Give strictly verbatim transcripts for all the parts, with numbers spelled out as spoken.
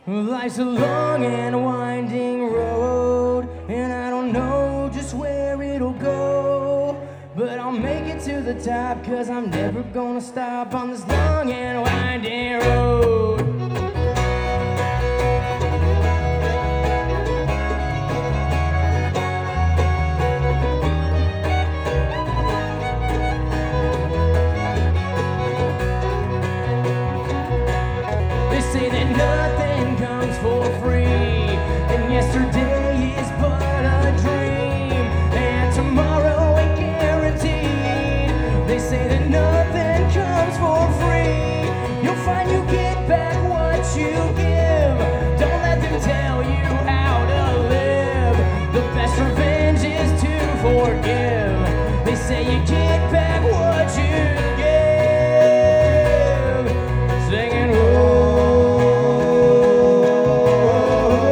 Life's a long and winding road, and I don't know just where it'll go, but I'll make it to the top, cause I'm never gonna stop on this long and winding road. They say that nothing comes for free, and yesterday is but a dream, and tomorrow ain't guaranteed. They say that nothing comes for free. You'll find you get back what you give. Don't let them tell you how to live. The best revenge is to forgive. They say you get back what you give. Singing, oh.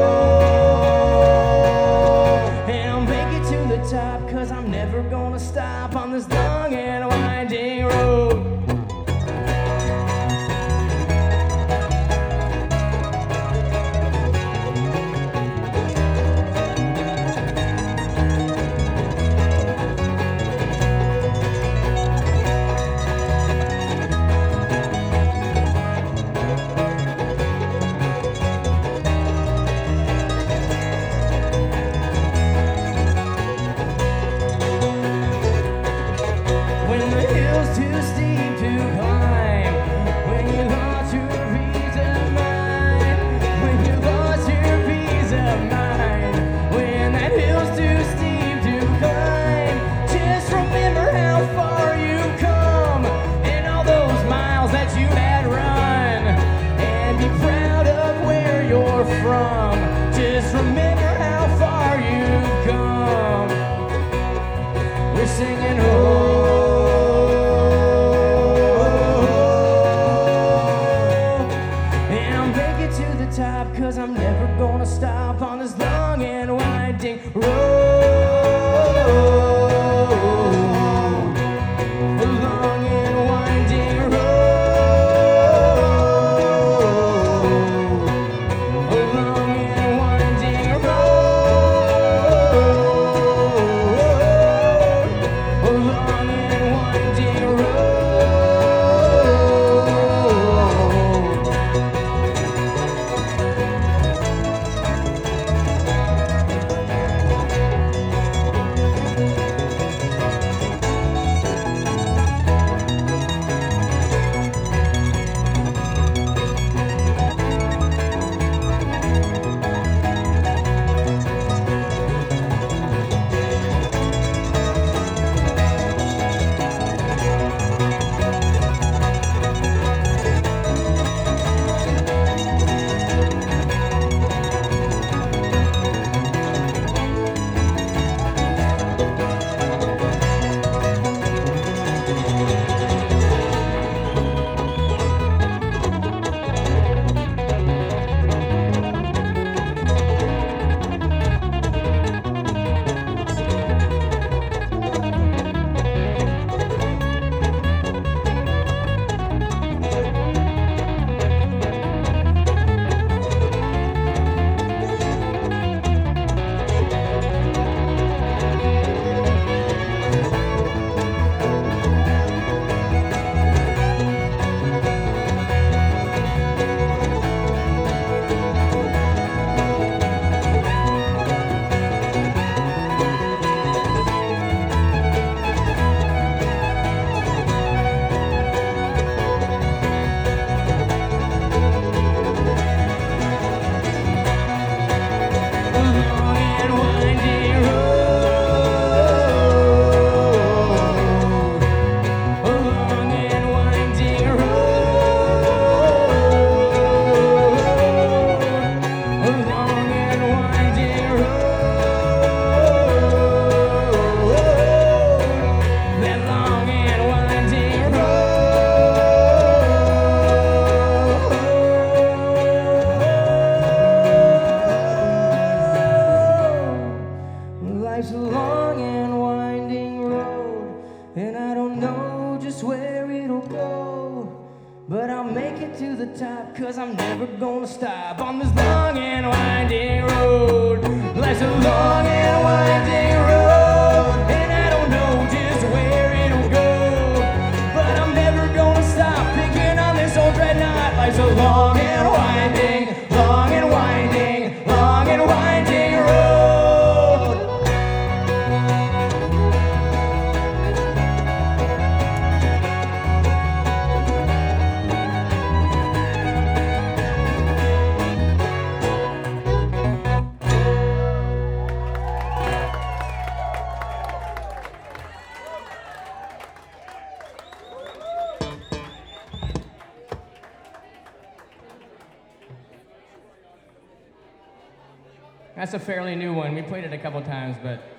make it to the top, cause I'm never gonna stop on this long and winding road. Life's a long and winding road, and I don't know just where it'll go, but I'm never gonna stop picking on this old dreadnought. Life's a long and winding, long and winding, long and winding road. That's a fairly new one. We played it a couple times, but